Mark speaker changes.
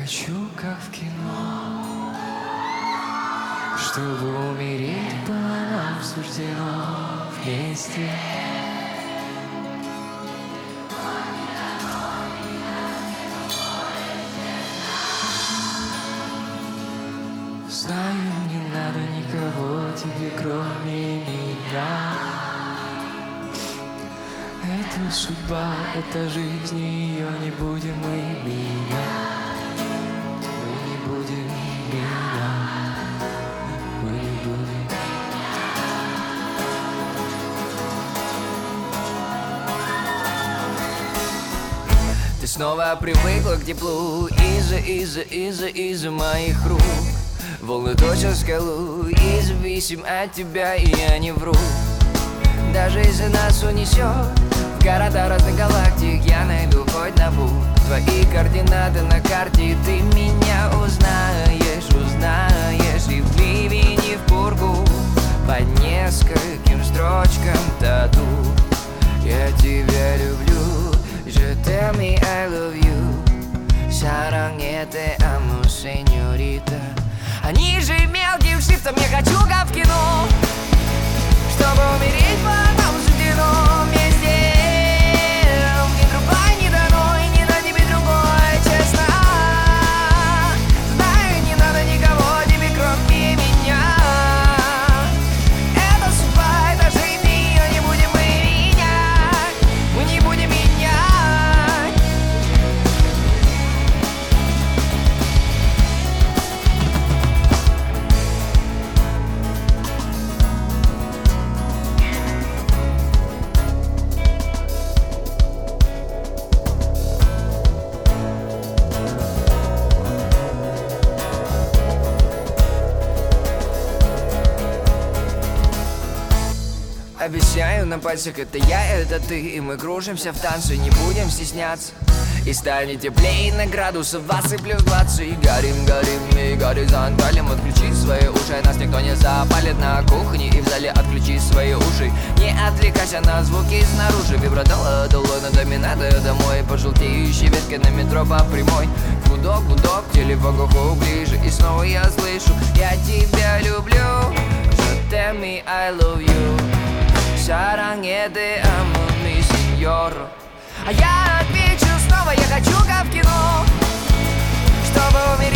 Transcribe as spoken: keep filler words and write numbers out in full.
Speaker 1: хочу, как в кино, чтобы умереть было нам суждено вместе. Знаю, не надо никого тебе, кроме меня. Это судьба, это жизнь, и ее не будем мы менять. Мы не будем менять. Мы не будем. Ты снова привыкла к теплу из-за, из-за, из-за, из-за моих рук. Волны точат скалу, и зависим от тебя, и я не вру. Даже если нас унесет в города разных галактик, я найду хоть на путь твои координаты на карте, и ты меня узнаешь, узнаешь. И в ливень, и в пургу, под нескольким строчкам тату. Я тебя люблю, je t'aime и I love you. Saranguete, amo, señorita. Они же мелким шрифтом, я хочу, как в кино, чтобы умереть по нам суждено вместе. Ни другой не дано, и не на тебе другой, честно. Знаю, не надо никого тебе, кроме меня. Это судьба, это жизнь, ее не будем мы менять. Мы не будем менять. Обещаю, на пальцах это я, это ты, и мы кружимся в танце, не будем стесняться. И станет теплее на градусов двадцать плюс двадцать. И горим, горим, и горизонталем. Отключи свои уши, нас никто не запалит на кухне и в зале. Отключи свои уши, не отвлекайся на звуки снаружи. Вибродола, долой на доме, надо домой. Пожелтеющие ветки на метро по прямой. Гудок, гудок, телефон уху ближе. И снова я слышу, я тебя люблю. Je t'aime и I love you. Saranguete, amo, mi señor. А я отвечу снова, я хочу, как в кино, чтобы умереть.